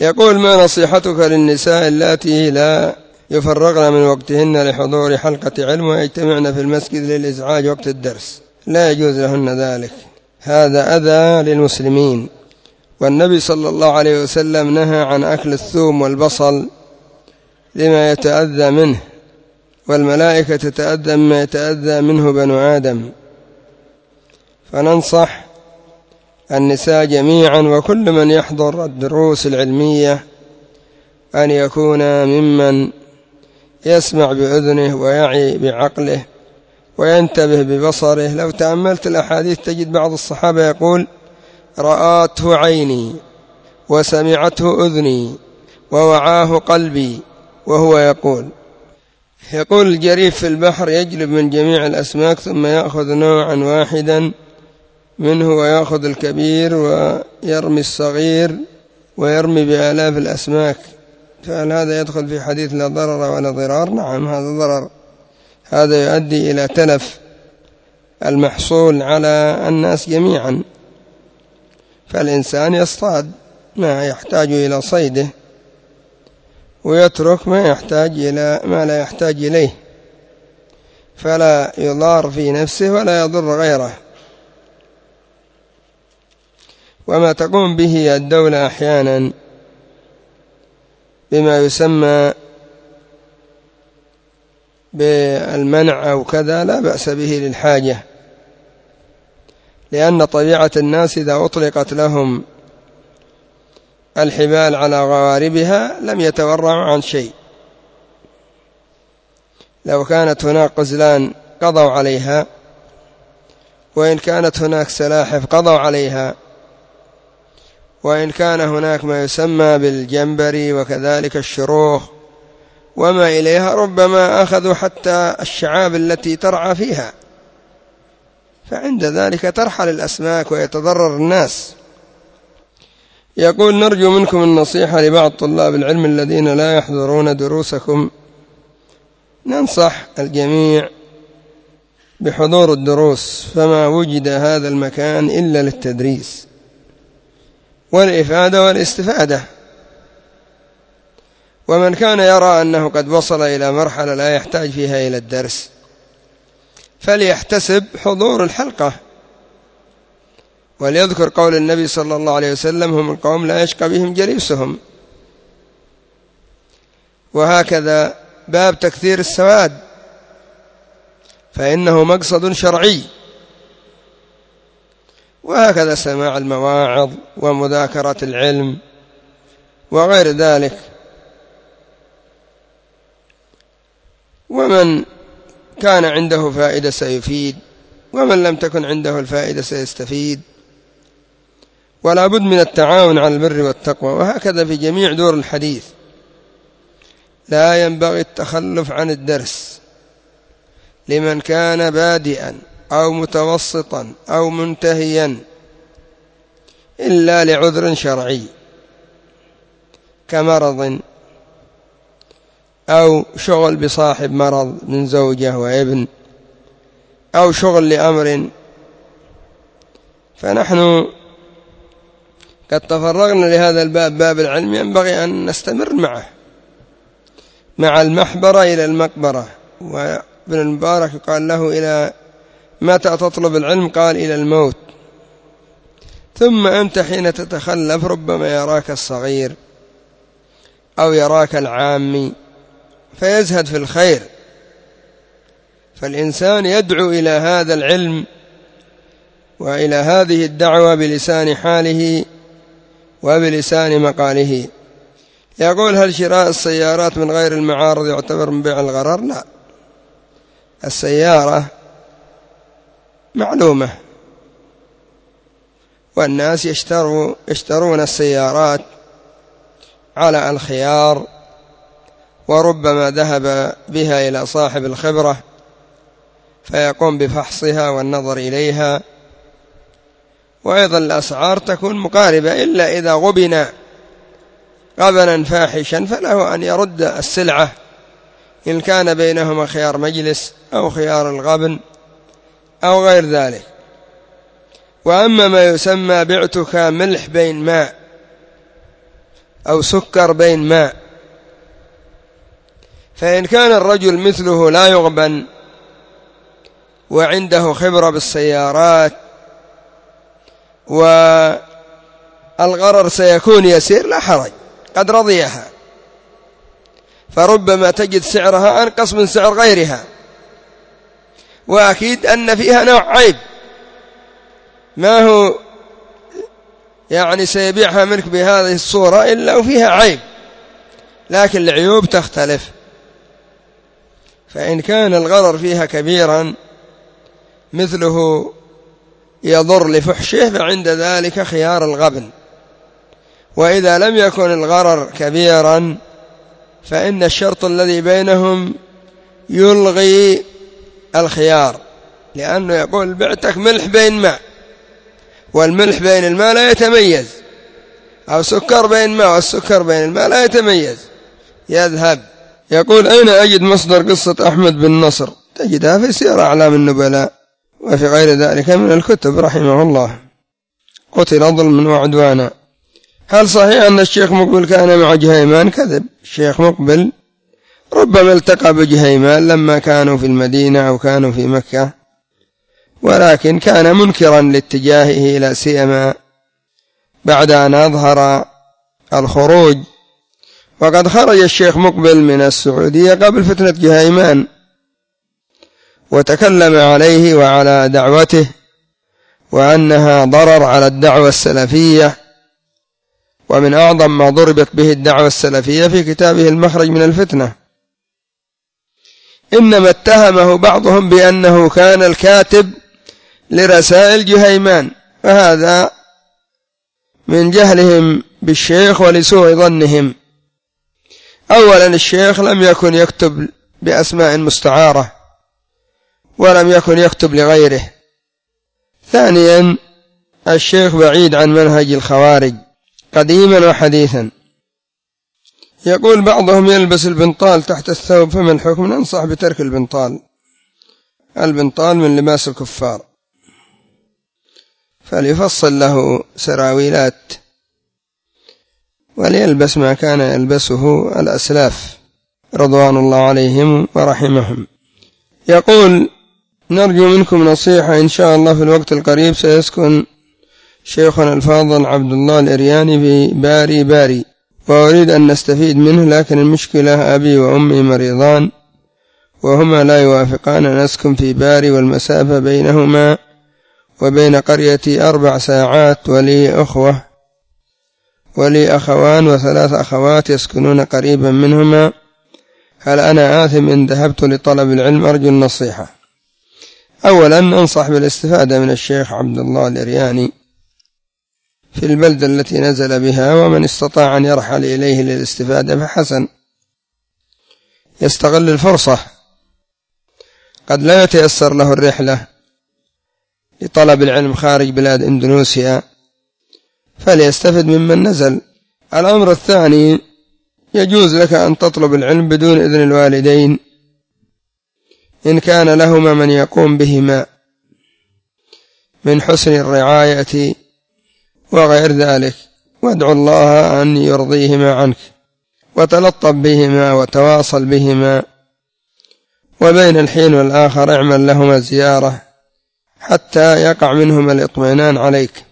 يقول: ما نصيحتك للنساء اللاتي لا يفرغن من وقتهن لحضور حلقة علم ويجتمعن في المسجد للإزعاج وقت الدرس؟ لا يجوز لهن ذلك، هذا أذى للمسلمين، والنبي صلى الله عليه وسلم نهى عن أكل الثوم والبصل لما يتأذى منه، والملائكة تتأذى مما يتأذى منه بنو آدم. فننصح النساء جميعا وكل من يحضر الدروس العلمية أن يكون ممن يسمع بأذنه ويعي بعقله وينتبه ببصره. لو تأملت الأحاديث تجد بعض الصحابة يقول: رآته عيني وسمعته أذني ووعاه قلبي، وهو يقول الجريف في البحر يجلب من جميع الأسماك ثم يأخذ نوعا واحدا منه ويأخذ الكبير ويرمي الصغير ويرمي بآلاف الأسماك، فهل هذا يدخل في حديث لا ضرر ولا ضرار؟ نعم، هذا ضرر، هذا يؤدي إلى تلف المحصول على الناس جميعا. فالإنسان يصطاد ما يحتاج إلى صيده ويترك ما لا يحتاج إليه، فلا يضار في نفسه ولا يضر غيره. وما تقوم به الدولة أحيانا بما يسمى بالمنع أو كذا لا بأس به للحاجة، لأن طبيعة الناس إذا أطلقت لهم الحبال على غواربها لم يتورعوا عن شيء. لو كانت هناك قزلان قضوا عليها، وإن كانت هناك سلاحف قضوا عليها، وإن كان هناك ما يسمى بالجمبري وكذلك الشروخ وما إليها، ربما أخذوا حتى الشعاب التي ترعى فيها، فعند ذلك ترحل الأسماك ويتضرر الناس. يقول: نرجو منكم النصيحة لبعض طلاب العلم الذين لا يحضرون دروسكم. ننصح الجميع بحضور الدروس، فما وجد هذا المكان إلا للتدريس والإفادة والاستفادة. ومن كان يرى أنه قد وصل إلى مرحلة لا يحتاج فيها إلى الدرس فليحتسب حضور الحلقة، وليذكر قول النبي صلى الله عليه وسلم: هم القوم لا يشقى بهم جليسهم. وهكذا باب تكثير السواد فإنه مقصد شرعي، وهكذا سماع المواعظ ومذاكرة العلم وغير ذلك. ومن كان عنده فائدة سيفيد، ومن لم تكن عنده الفائدة سيستفيد، ولا بد من التعاون على البر والتقوى. وهكذا في جميع دور الحديث لا ينبغي التخلف عن الدرس لمن كان بادئا أو متوسطا أو منتهيا إلا لعذر شرعي كمرض أو شغل بصاحب مرض من زوجة وابن أو شغل لأمر. فنحن قد تفرغنا لهذا الباب، باب العلم، ينبغي أن نستمر معه مع المحبرة إلى المقبرة. وابن المبارك قال له: إلى متى تطلب العلم؟ قال: إلى الموت. ثم أنت حين تتخلف ربما يراك الصغير أو يراك العامي فيزهد في الخير. فالإنسان يدعو إلى هذا العلم وإلى هذه الدعوة بلسان حاله وبلسان مقاله. يقول: هل شراء السيارات من غير المعارض يعتبر من بيع الغرر؟ لا، السيارة معلومة، والناس يشترون السيارات على الخيار، وربما ذهب بها إلى صاحب الخبرة فيقوم بفحصها والنظر إليها، وأيضا الأسعار تكون مقاربة، إلا إذا غبن غبنا فاحشا فله أن يرد السلعة إن كان بينهما خيار مجلس أو خيار الغبن أو غير ذلك. وأما ما يسمى بعتك ملح بين ماء، أو سكر بين ماء. فإن كان الرجل مثله لا يغبن وعنده خبرة بالسيارات والغرر سيكون يسير لا حرج، قد رضيها، فربما تجد سعرها أنقص من سعر غيرها، وأكيد أن فيها نوع عيب، ما هو يعني سيبيعها منك بهذه الصورة إلا وفيها عيب، لكن العيوب تختلف. فإن كان الغرر فيها كبيرا مثله يضر لفحشه فعند ذلك خيار الغبن. وإذا لم يكن الغرر كبيرا فإن الشرط الذي بينهم يلغي الخيار، لأنه يقول بعتك ملح بين ماء، والملح بين الماء لا يتميز، أو سكر بين ماء والسكر بين الماء لا يتميز، يذهب. يقول أين أجد مصدر قصة أحمد بن نصر؟ تجدها في سير أعلام النبلاء وفي غير ذلك من الكتب رحمه الله. قتل ظلما وعدوانا. هل صحيح أن الشيخ مقبل كان مع جهيمان؟ كذب. الشيخ مقبل ربما التقى بجهيمان لما كانوا في المدينة أو كانوا في مكة، ولكن كان منكرا لاتجاهه لا سيما بعد أن أظهر الخروج. وقد خرج الشيخ مقبل من السعودية قبل فتنة جهيمان وتكلم عليه وعلى دعوته وأنها ضرر على الدعوة السلفية، ومن أعظم ما ضربت به الدعوة السلفية في كتابه المخرج من الفتنة. إنما اتهمه بعضهم بأنه كان الكاتب لرسائل جهيمان، فهذا من جهلهم بالشيخ ولسوء ظنهم. أولا الشيخ لم يكن يكتب بأسماء مستعارة ولم يكن يكتب لغيره. ثانيا الشيخ بعيد عن منهج الخوارج قديما وحديثا. يقول بعضهم يلبس البنطال تحت الثوب، فما الحكم؟ ننصح بترك البنطال. البنطال من لباس الكفار، فليفصل له سراويلات وليلبس ما كان يلبسه الأسلاف رضوان الله عليهم ورحمهم. يقول نرجو منكم نصيحة إن شاء الله. في الوقت القريب سيسكن شيخنا الفاضل عبد الله الإرياني في باري وأريد أن نستفيد منه، لكن المشكلة أبي وأمي مريضان وهما لا يوافقان أن نسكن في باري، والمسافة بينهما وبين قريتي 4 ساعات، ولي أخوان و3 أخوات يسكنون قريبا منهما. هل أنا آثم إن ذهبت لطلب العلم؟ أرجو النصيحة. أولا أنصح بالاستفادة من الشيخ عبد الله الإرياني في البلدة التي نزل بها، ومن استطاع أن يرحل إليه للاستفادة فحسن، يستغل الفرصة، قد لا يتيسر له الرحلة لطلب العلم خارج بلاد إندونيسيا، فليستفد ممن نزل. الأمر الثاني يجوز لك أن تطلب العلم بدون إذن الوالدين إن كان لهما من يقوم بهما من حسن الرعاية وغير ذلك، وادعو الله أن يرضيهما عنك وتلطف بهما وتواصل بهما، وبين الحين والآخر اعمل لهما زيارة حتى يقع منهما الإطمئنان عليك.